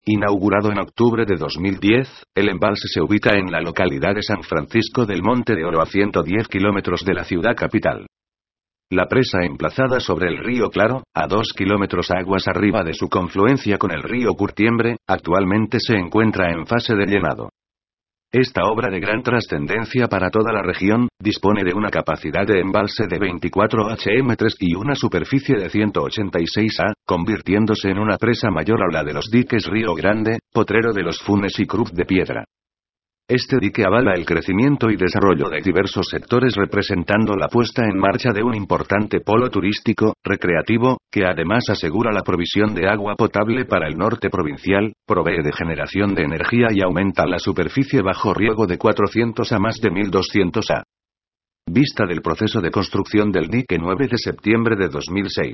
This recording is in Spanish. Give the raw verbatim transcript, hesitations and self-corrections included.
Inaugurado en octubre de dos mil diez, el embalse se ubica en la localidad de San Francisco del Monte de Oro, a ciento diez kilómetros de la ciudad capital. La presa, emplazada sobre el río Claro, a dos kilómetros aguas arriba de su confluencia con el río Curtiembre, actualmente se encuentra en fase de llenado. Esta obra de gran trascendencia para toda la región, dispone de una capacidad de embalse de veinticuatro metros cúbicos y una superficie de ciento ochenta y seis a, convirtiéndose en una presa mayor a la de los diques Río Grande, Potrero de los Funes y Cruz de Piedra. Este dique avala el crecimiento y desarrollo de diversos sectores, representando la puesta en marcha de un importante polo turístico, recreativo, que además asegura la provisión de agua potable para el norte provincial, provee de generación de energía y aumenta la superficie bajo riego de cuatrocientos a más de mil doscientos a. Vista del proceso de construcción del dique nueve de septiembre de dos mil seis.